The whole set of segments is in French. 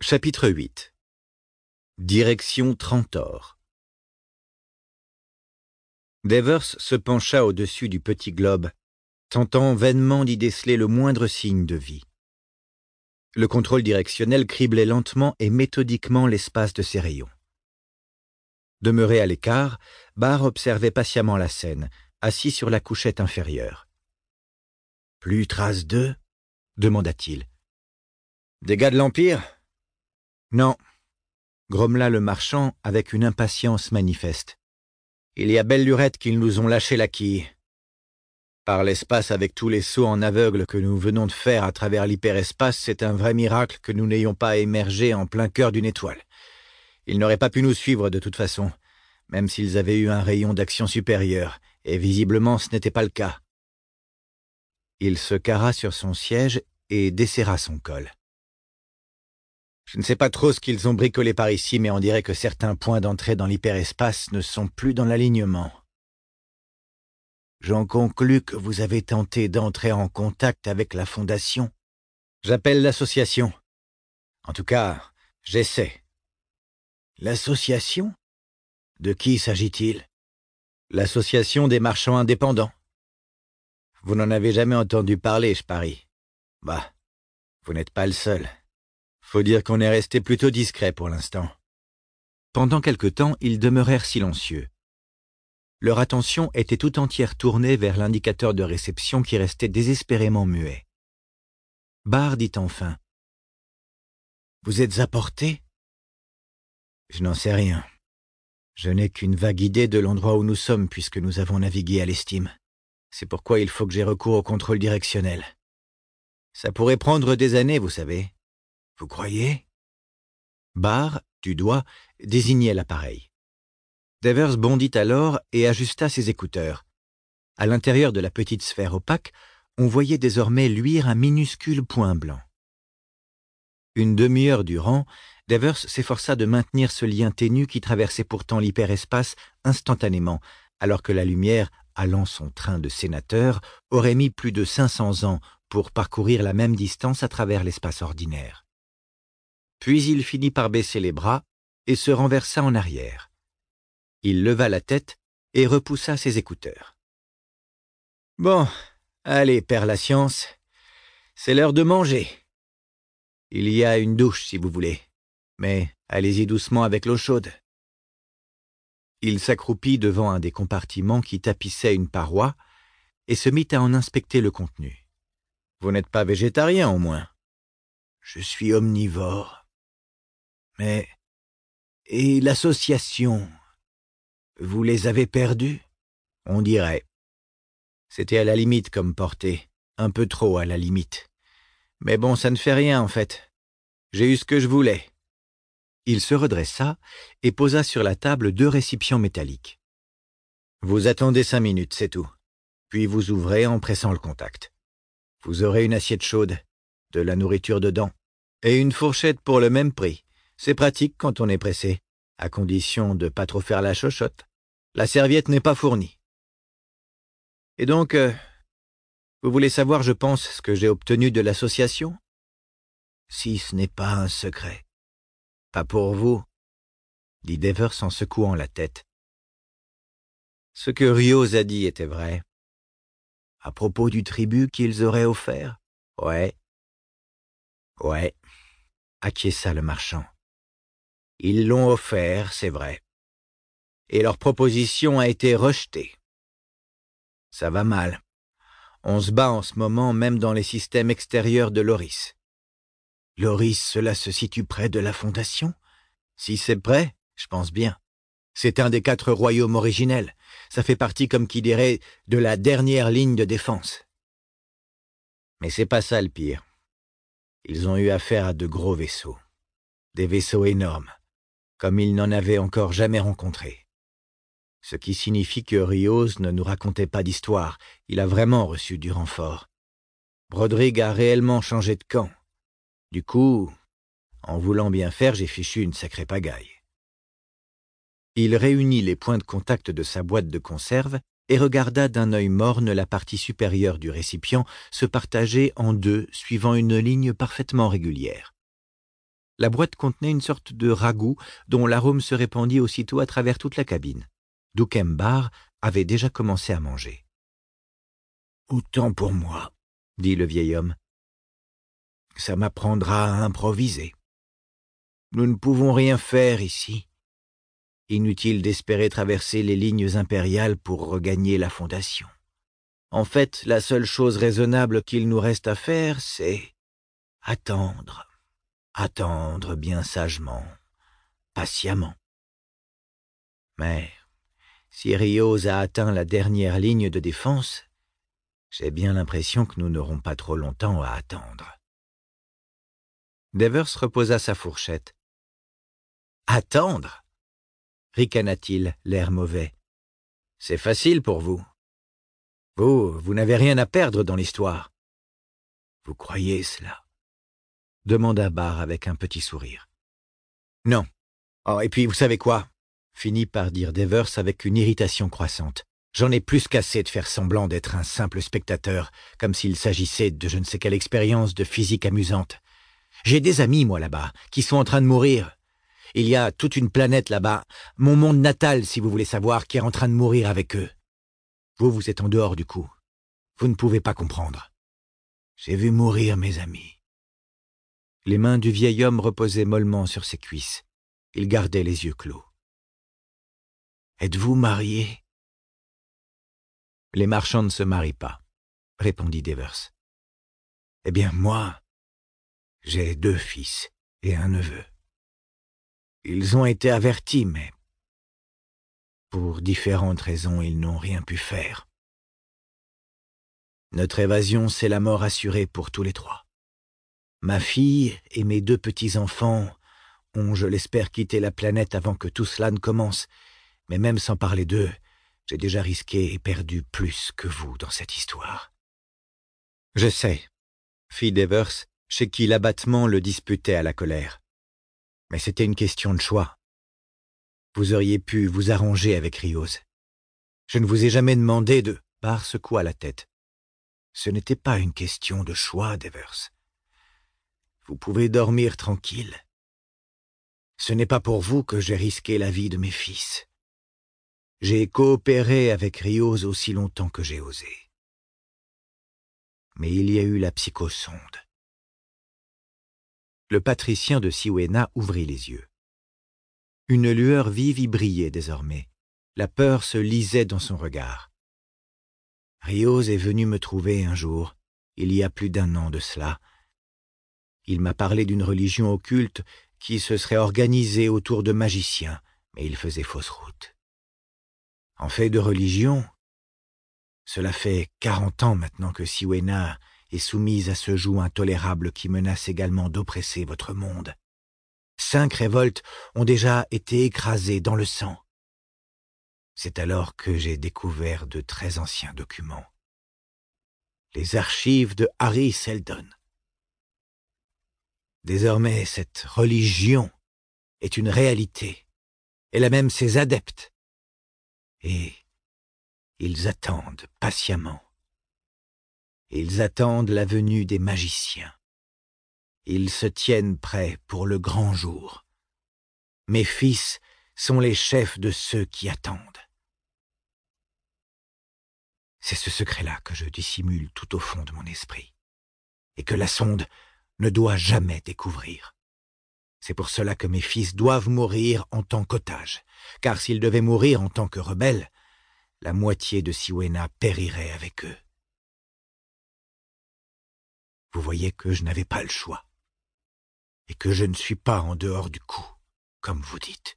Chapitre 8. Direction Trantor. Devers se pencha au-dessus du petit globe, tentant vainement d'y déceler le moindre signe de vie. Le contrôle directionnel criblait lentement et méthodiquement l'espace de ses rayons. Demeuré à l'écart, Barr observait patiemment la scène, assis sur la couchette inférieure. « Plus trace d'eux ?» demanda-t-il. « Des gars de l'Empire ?»« Non, » grommela le marchand avec une impatience manifeste. « Il y a belle lurette qu'ils nous ont lâché la quille. Par l'espace avec tous les sauts en aveugle que nous venons de faire à travers l'hyperespace, c'est un vrai miracle que nous n'ayons pas émergé en plein cœur d'une étoile. Ils n'auraient pas pu nous suivre de toute façon, même s'ils avaient eu un rayon d'action supérieur, et visiblement ce n'était pas le cas. » Il se carra sur son siège et desserra son col. « Je ne sais pas trop ce qu'ils ont bricolé par ici, mais on dirait que certains points d'entrée dans l'hyperespace ne sont plus dans l'alignement. J'en conclus que vous avez tenté d'entrer en contact avec la Fondation. J'appelle l'association. En tout cas, j'essaie. » « L'association ? De qui s'agit-il ? » ?»« L'association des marchands indépendants. » « Vous n'en avez jamais entendu parler, je parie. Bah, vous n'êtes pas le seul. Faut dire qu'on est resté plutôt discret pour l'instant. » Pendant quelque temps, ils demeurèrent silencieux. Leur attention était tout entière tournée vers l'indicateur de réception qui restait désespérément muet. Barr dit enfin : « Vous êtes à portée ? » ?»« Je n'en sais rien. Je n'ai qu'une vague idée de l'endroit où nous sommes puisque nous avons navigué à l'estime. C'est pourquoi il faut que j'aie recours au contrôle directionnel. Ça pourrait prendre des années, vous savez. Vous croyez ? » Barr, du doigt, désignait l'appareil. Devers bondit alors et ajusta ses écouteurs. À l'intérieur de la petite sphère opaque, on voyait désormais luire un minuscule point blanc. Une demi-heure durant, Devers s'efforça de maintenir ce lien ténu qui traversait pourtant l'hyperespace instantanément, alors que la lumière, allant son train de sénateur, aurait mis plus de 500 ans pour parcourir la même distance à travers l'espace ordinaire. Puis il finit par baisser les bras et se renversa en arrière. Il leva la tête et repoussa ses écouteurs. « Bon, allez, père la science, c'est l'heure de manger. Il y a une douche si vous voulez, mais allez-y doucement avec l'eau chaude. » Il s'accroupit devant un des compartiments qui tapissait une paroi et se mit à en inspecter le contenu. « Vous n'êtes pas végétarien au moins ? » ?»« Je suis omnivore. Mais... Et l'association ? Vous les avez perdus ? » ?»« On dirait. C'était à la limite comme portée, un peu trop à la limite. Mais bon, ça ne fait rien en fait. J'ai eu ce que je voulais. » Il se redressa et posa sur la table 2 récipients métalliques. « Vous attendez 5 minutes, c'est tout. Puis vous ouvrez en pressant le contact. Vous aurez une assiette chaude, de la nourriture dedans, et une fourchette pour le même prix. C'est pratique quand on est pressé, à condition de pas trop faire la chochotte. La serviette n'est pas fournie. Et donc, vous voulez savoir, je pense, ce que j'ai obtenu de l'association ? Si ce n'est pas un secret. » « Pas pour vous, » dit Devers en secouant la tête. Ce que Rios a dit était vrai. À propos du tribut qu'ils auraient offert ? Ouais, acquiesça le marchand. Ils l'ont offert, c'est vrai. Et leur proposition a été rejetée. Ça va mal. On se bat en ce moment même dans les systèmes extérieurs de Loris. Loris, cela se situe près de la Fondation ? Si c'est près, je pense bien. C'est un des 4 royaumes originels. Ça fait partie, comme qui dirait, de la dernière ligne de défense. Mais c'est pas ça le pire. Ils ont eu affaire à de gros vaisseaux. Des vaisseaux énormes, comme ils n'en avaient encore jamais rencontré. Ce qui signifie que Rios ne nous racontait pas d'histoire. Il a vraiment reçu du renfort. Broderick a réellement changé de camp. Du coup, en voulant bien faire, j'ai fichu une sacrée pagaille. Il réunit les points de contact de sa boîte de conserve et regarda d'un œil morne la partie supérieure du récipient se partager en 2 suivant une ligne parfaitement régulière. La boîte contenait une sorte de ragoût dont l'arôme se répandit aussitôt à travers toute la cabine. Dukembar avait déjà commencé à manger. « Autant pour moi, » dit le vieil homme. « Ça m'apprendra à improviser. Nous ne pouvons rien faire ici. Inutile d'espérer traverser les lignes impériales pour regagner la Fondation. En fait, la seule chose raisonnable qu'il nous reste à faire, c'est attendre. Attendre bien sagement, patiemment. Mais si Rios a atteint la dernière ligne de défense, j'ai bien l'impression que nous n'aurons pas trop longtemps à attendre. » Devers reposa sa fourchette. « Attendre » ricana-t-il, l'air mauvais. « C'est facile pour vous. Vous n'avez rien à perdre dans l'histoire. »« Vous croyez cela ?» demanda Barr avec un petit sourire. « Non. Oh, et puis, vous savez quoi ?» finit par dire Devers avec une irritation croissante. « J'en ai plus qu'assez de faire semblant d'être un simple spectateur, comme s'il s'agissait de je ne sais quelle expérience de physique amusante. J'ai des amis, moi, là-bas, qui sont en train de mourir. Il y a toute une planète là-bas, mon monde natal, si vous voulez savoir, qui est en train de mourir avec eux. Vous êtes en dehors du coup. Vous ne pouvez pas comprendre. J'ai vu mourir mes amis. » Les mains du vieil homme reposaient mollement sur ses cuisses. Il gardait les yeux clos. « Êtes-vous marié ?»« Les marchands ne se marient pas, » répondit Devers. « Eh bien, moi, j'ai 2 fils et un neveu. Ils ont été avertis, mais pour différentes raisons, ils n'ont rien pu faire. Notre évasion, c'est la mort assurée pour tous les 3. Ma fille et mes 2 petits-enfants ont, je l'espère, quitté la planète avant que tout cela ne commence, mais même sans parler d'eux, j'ai déjà risqué et perdu plus que vous dans cette histoire. »« Je sais, » fit Devers, chez qui l'abattement le disputait à la colère. « Mais c'était une question de choix. Vous auriez pu vous arranger avec Rios. Je ne vous ai jamais demandé de... » Barr secoua la tête. « Ce n'était pas une question de choix, Devers. Vous pouvez dormir tranquille. Ce n'est pas pour vous que j'ai risqué la vie de mes fils. J'ai coopéré avec Rios aussi longtemps que j'ai osé. Mais il y a eu la psychosonde. » Le patricien de Siwena ouvrit les yeux. Une lueur vive y brillait désormais. La peur se lisait dans son regard. « Rios est venu me trouver un jour, il y a plus d'1 an de cela. Il m'a parlé d'une religion occulte qui se serait organisée autour de magiciens, mais il faisait fausse route. En fait de religion, cela fait 40 ans maintenant que Siwena est soumise à ce joug intolérable qui menace également d'oppresser votre monde. 5 révoltes ont déjà été écrasées dans le sang. C'est alors que j'ai découvert de très anciens documents. Les archives de Harry Seldon. Désormais, cette religion est une réalité. Elle a même ses adeptes. Et ils attendent patiemment. Ils attendent la venue des magiciens. Ils se tiennent prêts pour le grand jour. Mes fils sont les chefs de ceux qui attendent. C'est ce secret-là que je dissimule tout au fond de mon esprit, et que la sonde ne doit jamais découvrir. C'est pour cela que mes fils doivent mourir en tant qu'otages, car s'ils devaient mourir en tant que rebelles, la moitié de Siwena périrait avec eux. Vous voyez que je n'avais pas le choix, et que je ne suis pas en dehors du coup, comme vous dites.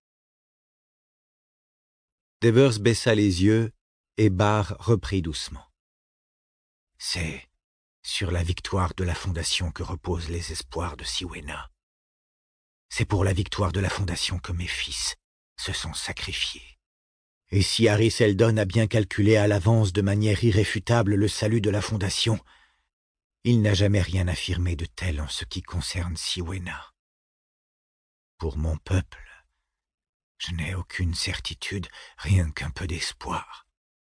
Devers baissa les yeux, et Barr reprit doucement. C'est sur la victoire de la Fondation que reposent les espoirs de Siwena. C'est pour la victoire de la Fondation que mes fils se sont sacrifiés. Et si Harry Seldon a bien calculé à l'avance de manière irréfutable le salut de la Fondation, il n'a jamais rien affirmé de tel en ce qui concerne Siwena. Pour mon peuple, je n'ai aucune certitude, rien qu'un peu d'espoir.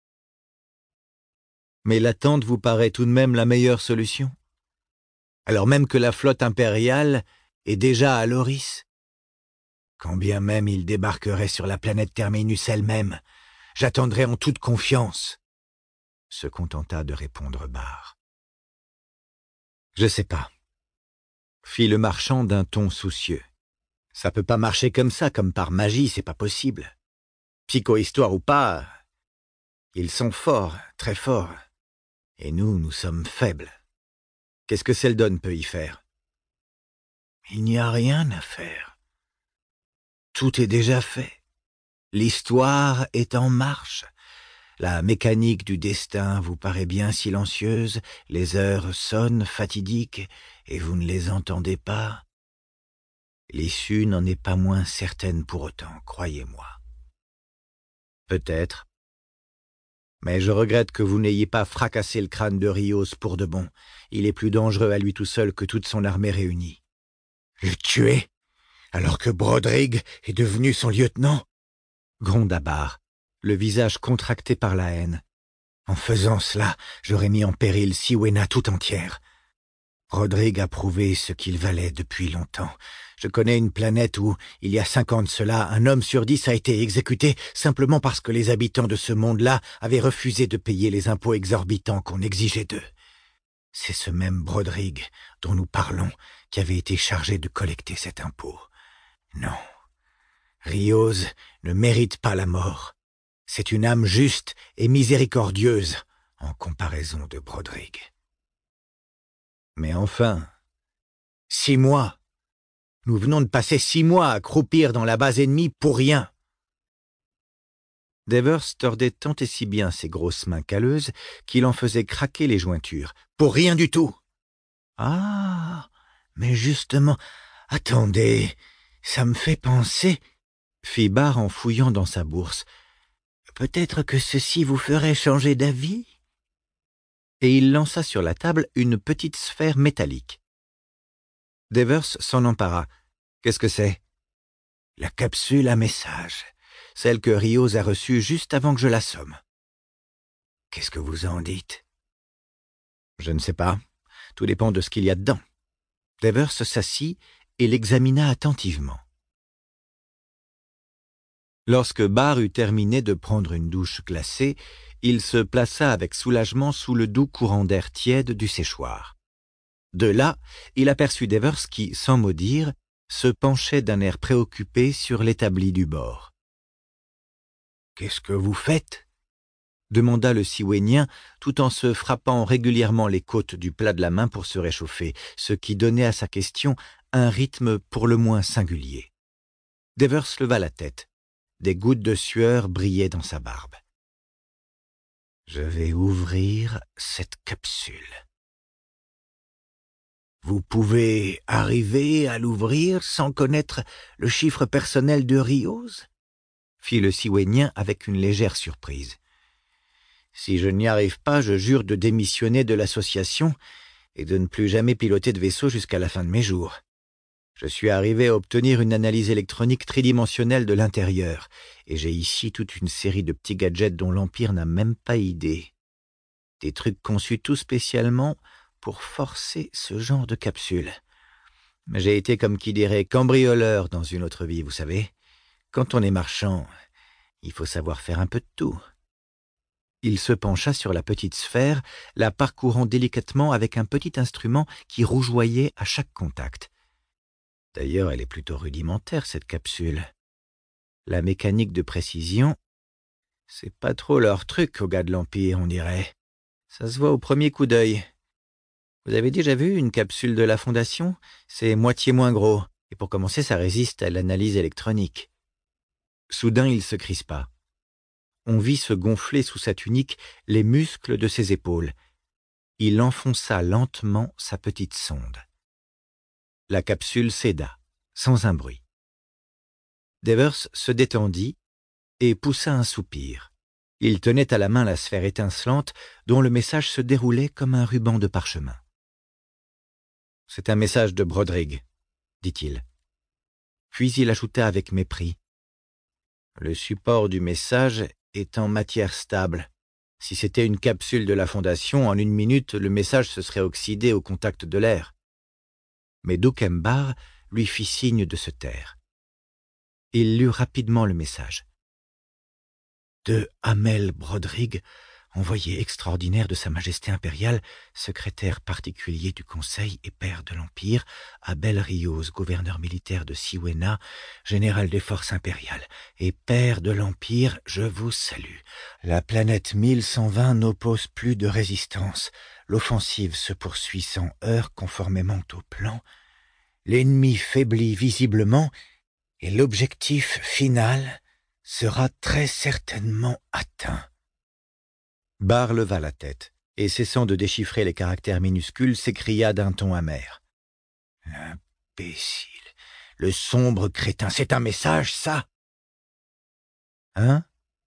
Mais l'attente vous paraît tout de même la meilleure solution? Alors même que la flotte impériale et déjà à Loris. Quand bien même il débarquerait sur la planète Terminus elle-même, j'attendrai en toute confiance, se contenta de répondre Barr. Je sais pas, fit le marchand d'un ton soucieux. Ça peut pas marcher comme ça, comme par magie, c'est pas possible. Psychohistoire ou pas, ils sont forts, très forts. Et nous sommes faibles. Qu'est-ce que Seldon peut y faire? Il n'y a rien à faire. Tout est déjà fait. L'histoire est en marche. La mécanique du destin vous paraît bien silencieuse, les heures sonnent fatidiques, et vous ne les entendez pas. L'issue n'en est pas moins certaine pour autant, croyez-moi. Peut-être. Mais je regrette que vous n'ayez pas fracassé le crâne de Rios pour de bon. Il est plus dangereux à lui tout seul que toute son armée réunie. Le tuer, alors que Broderick est devenu son lieutenant? Gronda Barr, le visage contracté par la haine. En faisant cela, j'aurais mis en péril Siwena tout entière. Broderick a prouvé ce qu'il valait depuis longtemps. Je connais une planète où, il y a 5 ans de cela, un homme sur 10 a été exécuté simplement parce que les habitants de ce monde-là avaient refusé de payer les impôts exorbitants qu'on exigeait d'eux. C'est ce même Broderick dont nous parlons qui avait été chargé de collecter cet impôt. Non, Rios ne mérite pas la mort. C'est une âme juste et miséricordieuse en comparaison de Broderick. Mais enfin, 6 mois. Nous venons de passer 6 mois à croupir dans la base ennemie pour rien. Devers tordait tant et si bien ses grosses mains calleuses qu'il en faisait craquer les jointures. Pour rien du tout. Ah, mais justement, attendez, ça me fait penser, fit Barr en fouillant dans sa bourse. Peut-être que ceci vous ferait changer d'avis? Et il lança sur la table une petite sphère métallique. Devers s'en empara. Qu'est-ce que c'est? La capsule à message, celle que Rios a reçue juste avant que je l'assomme. Qu'est-ce que vous en dites? Je ne sais pas. Tout dépend de ce qu'il y a dedans. Devers s'assit et l'examina attentivement. Lorsque Barr eut terminé de prendre une douche glacée, il se plaça avec soulagement sous le doux courant d'air tiède du séchoir. De là, il aperçut Devers qui, sans mot dire, se penchait d'un air préoccupé sur l'établi du bord. « Qu'est-ce que vous faites ?» demanda le Siwénien, tout en se frappant régulièrement les côtes du plat de la main pour se réchauffer, ce qui donnait à sa question un rythme pour le moins singulier. Devers leva la tête. Des gouttes de sueur brillaient dans sa barbe. « Je vais ouvrir cette capsule. » Vous pouvez arriver à l'ouvrir sans connaître le chiffre personnel de Rios? Fit le Siwénien avec une légère surprise. Si je n'y arrive pas, je jure de démissionner de l'association et de ne plus jamais piloter de vaisseau jusqu'à la fin de mes jours. Je suis arrivé à obtenir une analyse électronique tridimensionnelle de l'intérieur, et j'ai ici toute une série de petits gadgets dont l'Empire n'a même pas idée. Des trucs conçus tout spécialement pour forcer ce genre de capsule. J'ai été, comme qui dirait, cambrioleur dans une autre vie, vous savez. Quand on est marchand, il faut savoir faire un peu de tout. Il se pencha sur la petite sphère, la parcourant délicatement avec un petit instrument qui rougeoyait à chaque contact. D'ailleurs, elle est plutôt rudimentaire, cette capsule. La mécanique de précision, c'est pas trop leur truc aux gars de l'Empire, on dirait. Ça se voit au premier coup d'œil. Vous avez déjà vu une capsule de la Fondation? C'est moitié moins gros, et pour commencer, ça résiste à l'analyse électronique. Soudain, il se crispa. On vit se gonfler sous sa tunique les muscles de ses épaules. Il enfonça lentement sa petite sonde. La capsule céda, sans un bruit. Devers se détendit et poussa un soupir. Il tenait à la main la sphère étincelante dont le message se déroulait comme un ruban de parchemin. « C'est un message de Broderick, » dit-il. Puis il ajouta avec mépris. « Le support du message est en matière stable. Si c'était une capsule de la Fondation, en 1 minute, le message se serait oxydé au contact de l'air. » Mais Dokembar lui fit signe de se taire. Il lut rapidement le message. De Amel Brodrig, envoyé extraordinaire de Sa Majesté impériale, secrétaire particulier du Conseil et père de l'Empire, à Bel-Rios, gouverneur militaire de Siwena, général des forces impériales, et père de l'Empire, je vous salue. La planète 1120 n'oppose plus de résistance. L'offensive se poursuit sans heurts conformément au plan. L'ennemi faiblit visiblement et l'objectif final sera très certainement atteint. Barr leva la tête et, cessant de déchiffrer les caractères minuscules, s'écria d'un ton amer. « Imbécile, le sombre crétin, c'est un message, ça ?»« Hein ?»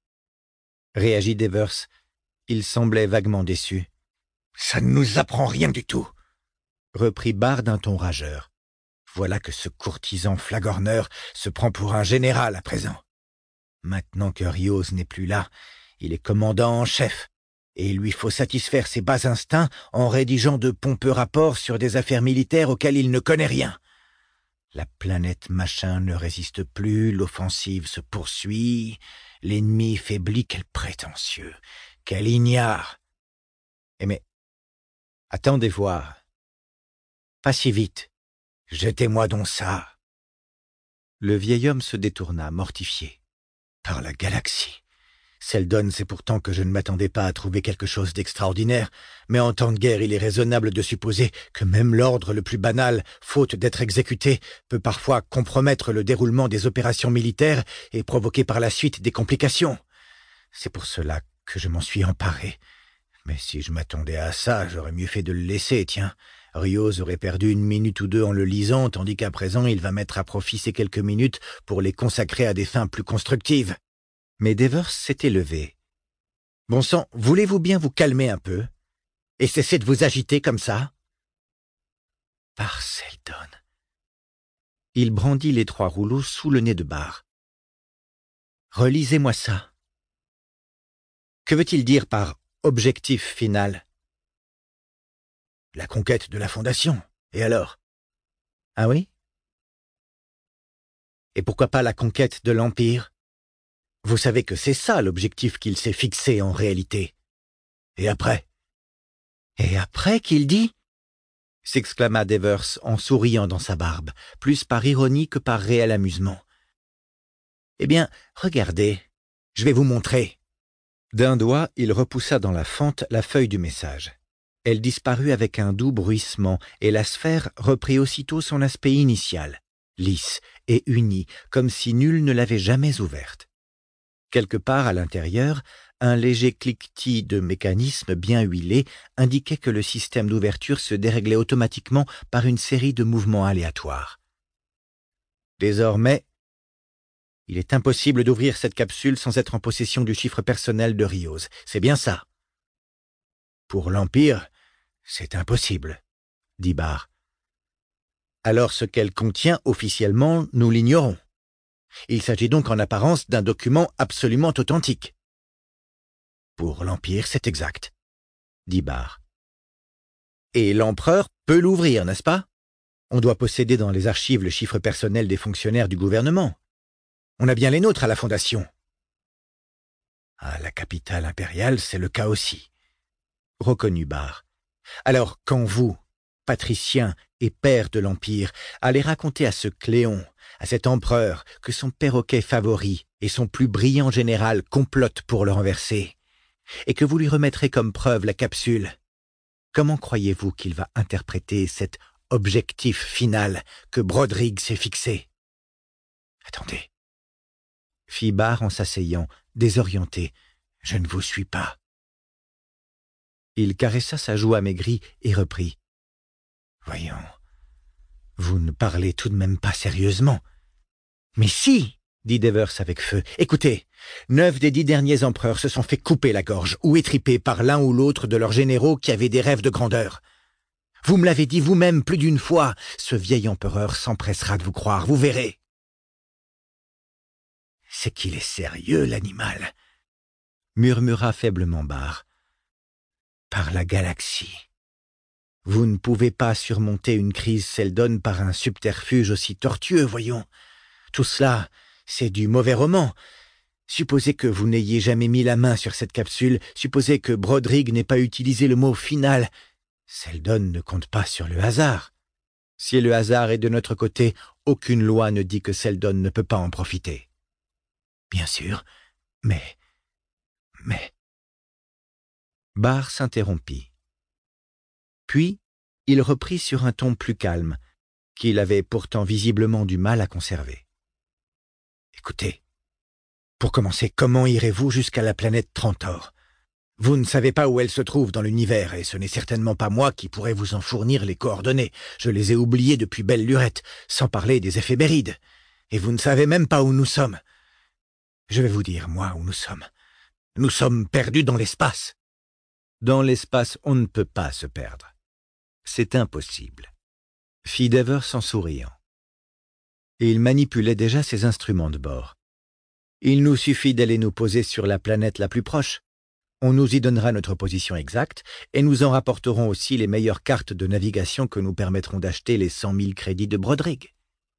réagit Devers. Il semblait vaguement déçu. « Ça ne nous apprend rien du tout !» reprit Barr d'un ton rageur. « Voilà que ce courtisan flagorneur se prend pour un général à présent. Maintenant que Rios n'est plus là, il est commandant en chef, et il lui faut satisfaire ses bas instincts en rédigeant de pompeux rapports sur des affaires militaires auxquelles il ne connaît rien. La planète machin ne résiste plus, l'offensive se poursuit, l'ennemi faiblit, quel prétentieux, quel ignare. Eh mais, attendez voir. Pas si vite. Jetez-moi donc ça. » Le vieil homme se détourna, mortifié. Par la galaxie. Seldon sait pourtant que je ne m'attendais pas à trouver quelque chose d'extraordinaire, mais en temps de guerre, il est raisonnable de supposer que même l'ordre le plus banal, faute d'être exécuté, peut parfois compromettre le déroulement des opérations militaires et provoquer par la suite des complications. C'est pour cela que je m'en suis emparé. Mais si je m'attendais à ça, j'aurais mieux fait de le laisser, tiens. Rios aurait perdu 1 minute ou 2 en le lisant, tandis qu'à présent, il va mettre à profit ces quelques minutes pour les consacrer à des fins plus constructives. Mais Devers s'était levé. « Bon sang, voulez-vous bien vous calmer un peu et cesser de vous agiter comme ça ?» Par Seldon. Il brandit les 3 rouleaux sous le nez de Barr. « Relisez-moi ça. Que veut-il dire par objectif final ? » La conquête de la Fondation. Et alors ? Ah oui ? Et pourquoi pas la conquête de l'Empire ? Vous savez que c'est ça l'objectif qu'il s'est fixé en réalité. Et après ? Et après qu'il dit ? S'exclama Devers en souriant dans sa barbe, plus par ironie que par réel amusement. Eh bien, regardez, je vais vous montrer. D'un doigt, il repoussa dans la fente la feuille du message. Elle disparut avec un doux bruissement et la sphère reprit aussitôt son aspect initial, lisse et unie, comme si nul ne l'avait jamais ouverte. Quelque part à l'intérieur, un léger cliquetis de mécanisme bien huilé indiquait que le système d'ouverture se déréglait automatiquement par une série de mouvements aléatoires. Désormais, il est impossible d'ouvrir cette capsule sans être en possession du chiffre personnel de Rios. C'est bien ça. Pour l'Empire, c'est impossible, dit Barr. Alors ce qu'elle contient officiellement, nous l'ignorons. Il s'agit donc en apparence d'un document absolument authentique. Pour l'Empire, c'est exact, dit Barr. Et l'empereur peut l'ouvrir, n'est-ce pas ? On doit posséder dans les archives le chiffre personnel des fonctionnaires du gouvernement. On a bien les nôtres à la Fondation. À la capitale impériale, c'est le cas aussi, reconnut Barr. Alors, quand vous, patricien et père de l'Empire, allez raconter à ce Cléon, à cet empereur, que son perroquet favori et son plus brillant général complotent pour le renverser, et que vous lui remettrez comme preuve la capsule, comment croyez-vous qu'il va interpréter cet objectif final que Brodrig s'est fixé ? Attendez, fit Barr en s'asseyant, désorienté. Je ne vous suis pas. Il caressa sa joue amaigrie et reprit. Voyons, vous ne parlez tout de même pas sérieusement. Mais si, dit Devers avec feu. Écoutez, 9 des 10 derniers empereurs se sont fait couper la gorge ou étriper par l'un ou l'autre de leurs généraux qui avaient des rêves de grandeur. Vous me l'avez dit vous-même plus d'une fois, ce vieil empereur s'empressera de vous croire, vous verrez. C'est qu'il est sérieux, l'animal, murmura faiblement Barr. Par la galaxie. Vous ne pouvez pas surmonter une crise Seldon par un subterfuge aussi tortueux, voyons. Tout cela, c'est du mauvais roman. Supposez que vous n'ayez jamais mis la main sur cette capsule, supposez que Broderick n'ait pas utilisé le mot final. Seldon ne compte pas sur le hasard. Si le hasard est de notre côté, aucune loi ne dit que Seldon ne peut pas en profiter. Bien sûr, mais... Barr s'interrompit. Puis, il reprit sur un ton plus calme, qu'il avait pourtant visiblement du mal à conserver. « Écoutez, pour commencer, comment irez-vous jusqu'à la planète Trantor ? Vous ne savez pas où elle se trouve dans l'univers, et ce n'est certainement pas moi qui pourrais vous en fournir les coordonnées. Je les ai oubliées depuis belle lurette, sans parler des éphémérides. Et vous ne savez même pas où nous sommes. Je vais vous dire, moi, où nous sommes. Nous sommes perdus dans l'espace. Dans l'espace, on ne peut pas se perdre. C'est impossible, fit Devers en souriant. Et il manipulait déjà ses instruments de bord. Il nous suffit d'aller nous poser sur la planète la plus proche. On nous y donnera notre position exacte et nous en rapporterons aussi les meilleures cartes de navigation que nous permettront d'acheter les 100 000 crédits de Broderick.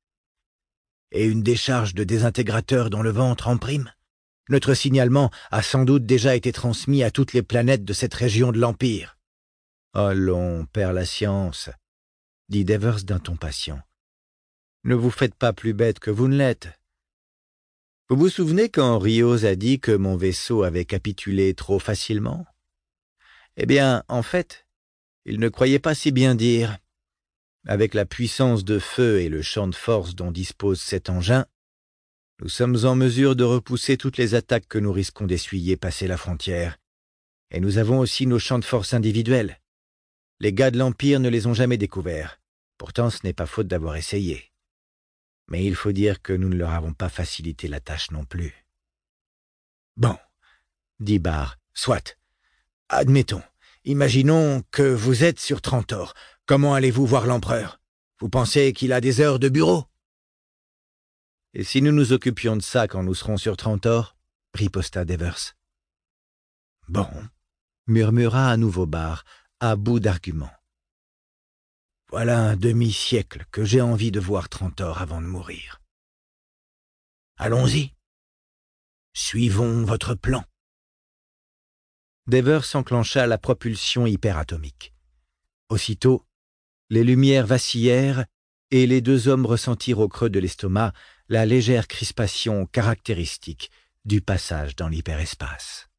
Et une décharge de désintégrateur dans le ventre en prime. Notre signalement a sans doute déjà été transmis à toutes les planètes de cette région de l'Empire. « Allons, père la science, » dit Devers d'un ton patient. « Ne vous faites pas plus bête que vous ne l'êtes. Vous vous souvenez quand Rios a dit que mon vaisseau avait capitulé trop facilement? Eh bien, en fait, il ne croyait pas si bien dire. Avec la puissance de feu et le champ de force dont dispose cet engin, nous sommes en mesure de repousser toutes les attaques que nous risquons d'essuyer passé la frontière. Et nous avons aussi nos champs de force individuels. Les gars de l'Empire ne les ont jamais découverts. Pourtant, ce n'est pas faute d'avoir essayé. Mais il faut dire que nous ne leur avons pas facilité la tâche non plus. « Bon, » dit Barr, « soit. Admettons. Imaginons que vous êtes sur Trantor. Comment allez-vous voir l'empereur? Vous pensez qu'il a des heures de bureau? » « Et si nous nous occupions de ça quand nous serons sur Trantor ?» riposta Devers. « Bon, » murmura à nouveau Barr, à bout d'arguments. « Voilà un demi-siècle que j'ai envie de voir Trantor avant de mourir. Allons-y. Suivons votre plan. » Devers enclencha la propulsion hyperatomique. Aussitôt, les lumières vacillèrent et les deux hommes ressentirent au creux de l'estomac la légère crispation caractéristique du passage dans l'hyperespace.